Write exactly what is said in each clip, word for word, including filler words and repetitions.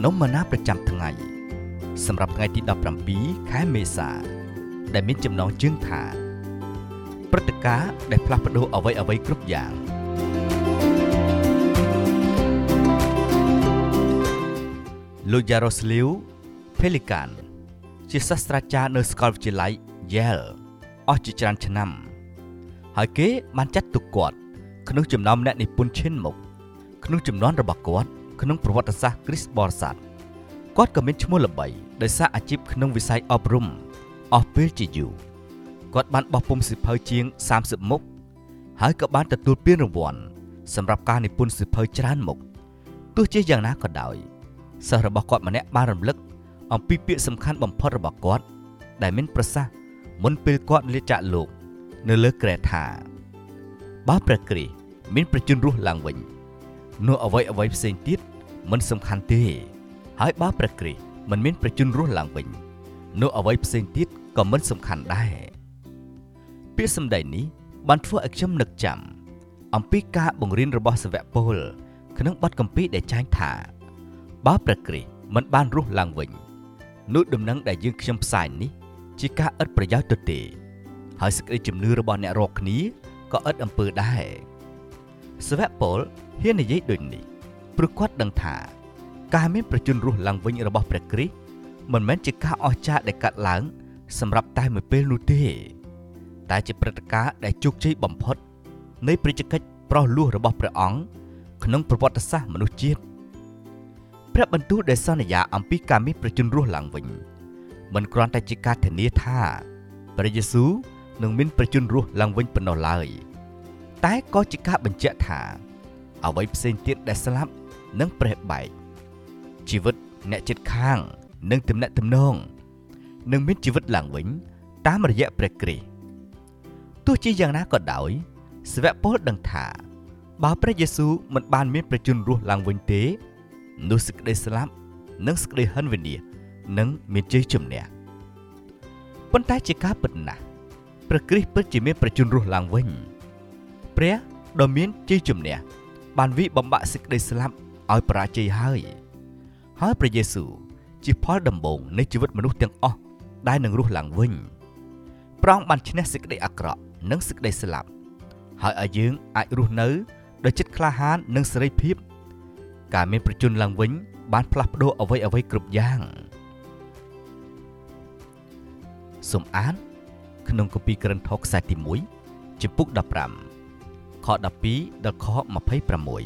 มมานาประจำថ្ងៃสำหรับថ្ងៃที่ดอกปรำปีขายเมษาได้มีจำนองจึงถาปรตกาได้พลัดประดูเอาไว้เอาไว้กรุบอย่างลูยาโรสลิวเพลิกันជាសាស្ត្រាចារ្យនៅសាកលវិទ្យាល័យ Yale អស់ជាច្រើនឆ្នាំហើយគេបានចាត់ទុកគាត់ក្នុងចំណោមអ្នកនិពន្ធឈានមុខក្នុងចំនួនរបស់គាត់ក្នុងប្រវត្តិសាស្ត្រគ្រីស្ទបរិស័ទគាត់ក៏មានឈ្មោះល្បីដោយសារអាជីពក្នុងវិស័យអប់រំអស់ពេលជាយូរគាត់បានបោះពុម្ពសៀវភៅជាងសាមសិបមុខហើយក៏បានទទួលពានរង្វាន់សម្រាប់ការនិពន្ធសៀវភៅច្រើនមុខទោះជាយ៉ាងណាក៏ដោយសិស្សរបស់គាត់ម្នាក់បានរំលឹកអំពីពាក្យសំខាន់បំផុតរបស់គាត់ដែលមានប្រសាសន៍មុនពេលគាត់លាចាកលោកនៅលើក្រែថាបើព្រះគ្រីស្ទមានប្រជញ្ញរស់ឡើងវិញនោះអ្វីអ្វីផ្សេងទៀតមិនសំខាន់ទេហើយបើព្រះគ្រីស្ទមិនមានប្រជញ្ញរស់ឡើងវិញនោះអ្វីផ្សេងទៀតក៏មិនសំខាន់ដែរពាក្យសម្ដីនេះបានធ្វើឲ្យខ្ញុំនឹកចាំអំពីការបង្រៀនរបស់សាវកពូលក្នុងបទគម្ពីរដែលចែងថាបើព្រះគ្រីស្ទមិនបានរស់ឡើងវិញនោះដំណឹងដែលយើងខ្ញុំផ្សាយនេះជាការឥតប្រយោជន៍ទៅទេហើយសេចក្តីជំនឿរបស់អ្នករាល់គ្នាក៏ឥតអំពើដែរសាវកពូលហ៊ាននិយាយដូចនេះព្រោះគាត់ដឹងថាការមានប្រជញ្ញរស់ឡើងវិញរបស់ព្រះគ្រីស្ទមិនមែនជាការអស្ចារ្យដែលកាត់ឡើងសម្រាប់តែមួយពេលនោះទេតែជាព្រឹត្តិការណ៍ដែលជោគជ័យបំផុតនៃព្រះជន្មកិច្ចប្រោសលោះរបស់ព្រះអង្គក្នុងប្រវត្តិសាស្ត្រមនុស្សជាតិព្រះបន្ទូលដែលសន្យាអំពីការមានប្រជញ្ញរស់ឡើងវិញមិនគ្រាន់តែជាការធានាថាព្រះយេស៊ូវនឹងមានប្រជញ្ញរស់ឡើងវិញប៉ុណ្ណោះឡើយតែក៏ជាការបញ្ជាក់ថាអ្វីផ្សេងទៀតដែលស្លាប់នឹងប្រេះបែកជីវិតអ្នកជិតខាងនិងទំនាក់ទំនងនឹងមានជីវិតឡើងវិញតាមរយៈព្រះគ្រីស្ទទោះជាយ៉ាងណាក៏ដោយសាវកពូលដឹងថាបើព្រះយេស៊ូវមិនបានមានប្រជញ្ញរស់ឡើងវិញទេនោះសេចក្តីស្លាប់និងសេចក្តីហិនវិនាសនឹងមានជ័យជំនះប៉ុន្តែជាការពិតណាស់ព្រះគ្រីស្ទពិតជាមានប្រជញ្ញរស់ឡើងវិញព្រះដ៏មានជ័យជំនះបានវិបំបាក់សេចក្តីស្លាប់ឲ្យបរាជ័យហើយហើយព្រះយេស៊ូវជាផលដំបូងនៃជីវិតមនុស្សទាំងអស់ដែលនឹងរស់ឡើងវិញព្រះអង្គបានឈ្នះសេចក្តីអាក្រក់និងសេចក្តីស្លាប់ហើយឲ្យយើងអាចរស់នៅដោយចិត្តក្លាហាននិងសេរីភាពការមានប្រជញ្ញឡើងវិញបានផ្លាស់ប្ដូរអ្វីអ្វីគ្រប់យ៉ាងសូមអានក្នុងគម្ពីរក្រឹត្យហកខ្សែទីមួយជំពូកដប់ប្រាំខដប់ពីរដល់ខម្ភៃប្រាំមួយ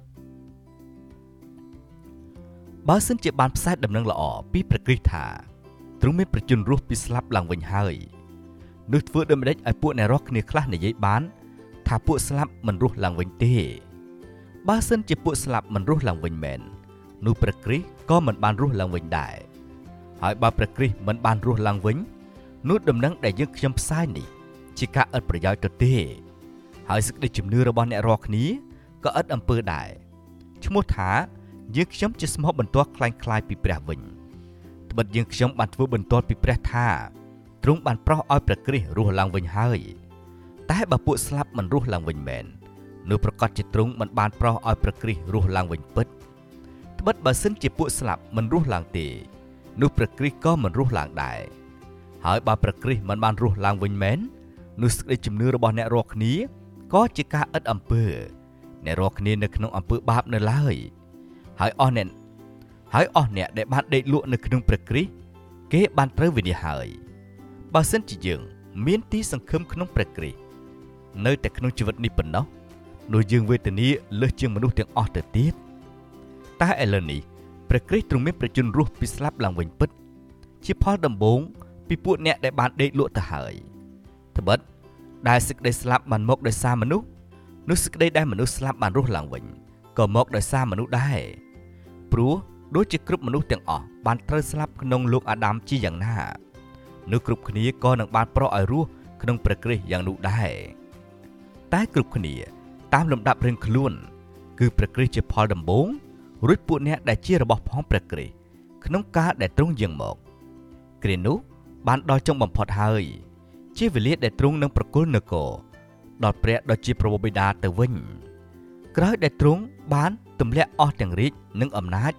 បើសិនជាបានផ្សាយដំណឹងល្អពីព្រះគ្រីស្ទថាទ្រង់មានប្រជញ្ញរស់ពីស្លាប់ឡើងវិញហើយនោះធ្វើដូចម្តេចឲ្យពួកអ្នករស់គ្នាខ្លះនិយាយបានថាពួកស្លាប់មិនរស់ឡើងវិញទេបើសិនជាពួកស្លាប់មិនរស់ឡើងវិញមែននោះព្រះគ្រីស្ទក៏មិនបានរស់ឡើងវិញដែរហើយបើព្រះគ្រីស្ទមិនបានរស់ឡើងវិញនោះដំណឹងដែលយើងខ្ញុំផ្សាយនេះជាការឥតប្រយោជន៍ទៅទេហើយសេចក្តីជំនឿរបស់អ្នករាល់គ្នាក៏ឥតអំពើដែរឈ្មោះថាយើងខ្ញុំជាស្មោះបន្ទាល់คล้ายៗពីព្រះវិញត្បិតយើងខ្ញុំបានធ្វើបន្ទាល់ពីព្រះថាទ្រង់បានប្រោសឲ្យព្រះគ្រីស្ទរស់ឡើងវិញហើយតែបើពួកស្លាប់មិនរស់ឡើងវិញមែននោះប្រកាសជាទ្រង់មិនបានប្រោសឲ្យព្រះគ្រីស្ទរស់ឡើងវិញពិតត្បិតបើសិនជាពួកស្លាប់មិនរស់ឡើងទេនោះព្រះគ្រីស្ទក៏មិនរស់ឡើងដែរហើយបើព្រះគ្រីស្ទមិនបានរស់ឡើងវិញមែននោះសេចក្តីជំនឿរបស់អ្នករាល់គ្នាក៏ជាការឥតអំពើអ្នករាល់គ្នានៅក្នុងអំពើបាបនៅឡើយហើយអស់អ្នកហើយអស់អ្នកដែលបានដេកលក់នៅក្នុងព្រះគ្រីស្ទគេបានត្រូវវិនិច្ឆ័យហើយបើសិនជាយើងមានទីសង្ឃឹមក្នុងព្រះគ្រីស្ទនៅតែក្នុងជីវិតនេះប៉ុណ្ណោះនោះយើងវេទនាលើសជាងមនុស្សទាំងអស់ទៅទៀតតែឥឡូវនេះព្រះគ្រីស្ទទ្រង់មានប្រជញ្ញរស់ពីស្លាប់ឡើងវិញពិតជាផលដំបូងពីពួកអ្នកដែលបានដេកលក់ទៅហើយត្បិតដែលសេចក្តីស្លាប់បានមកដោយសារមនុស្សនោះសេចក្តីដែលមនុស្សស្លាប់បានរស់ឡើងវិញក៏មកដោយសារមនុស្សដែរព្រោះដូចជាគ្រប់មនុស្សទាំងអស់បានត្រូវស្លាប់ក្នុងលោកអាដាមជាយ៉ាងណានោះគ្រប់គ្នាក៏នឹងបានប្រោសឲ្យរស់ក្នុងព្រះគ្រីស្ទយ៉ាងនោះដែរតែគ្រប់គ្នាតាមលំដាប់រៀងខ្លួនគឺព្រះគ្រីស្ទជាផលដំបូងរួចពួកអ្នកដែលជារបស់ផងព្រះគ្រីស្ទក្នុងកាលដែលទ្រង់យាងមកគ្រានោះបានដល់ចុងបំផុតហើយជាវេលាដែលទ្រង់នឹងប្រគល់នគរដល់ព្រះដ៏ជាព្រះបិតាទៅវិញក្រោយដែលទ្រង់បានទម្លាក់អស់ទាំងរាជ្យនិងអំណាច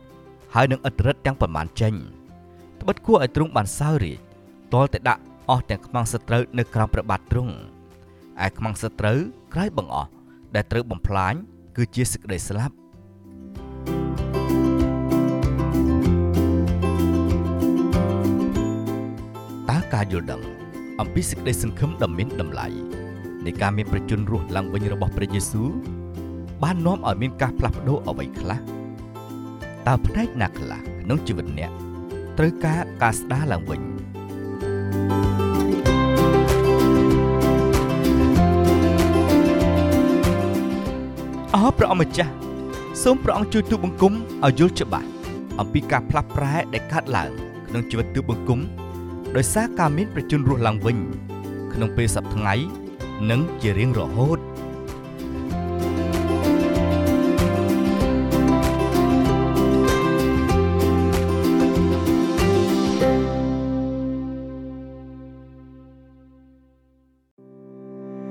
ហើយនឹងឥទ្ធិឫទ្ធិទាំងប៉ុន្មានចេញត្បិតគួរឲ្យទ្រង់បានសើរាជទាល់តែដាក់អស់ទាំងខ្មាំងសត្រូវនៅក្រោមព្រះបាទទ្រង់ឯខ្មាំងសត្រូវក្រោយបង្អស់ដែលត្រូវបំផ្លាញគឺជាសេចក្តីស្លាប់តើការយល់ដឹងអំពីសេចក្តីសង្ឃឹមដ៏មានតម្លៃនៃការមានប្រជញ្ញរស់ឡើងវិញរបស់ព្រះយេស៊ូវបាននាំឲ្យមានការផ្លាស់ប្ដូរអ្វីខ្លះតើផ្នែកណាខ្លះក្នុងជីវិតអ្នកត្រូវការការស្ដារឡើងវិញអោព្រះអង្គម្ចាស់សូមព្រះអង្គជួយទូលបង្គំឲ្យយល់ច្បាស់អំពីការផ្លាស់ប្រែដែលកើតឡើងក្នុងជីវិតទូលបង្គំដោយសារការមានប្រជញ្ញរស់ឡើងវិញក្នុងពេលសប្តាហ៍ថ្ងៃនិងជារៀងរហូត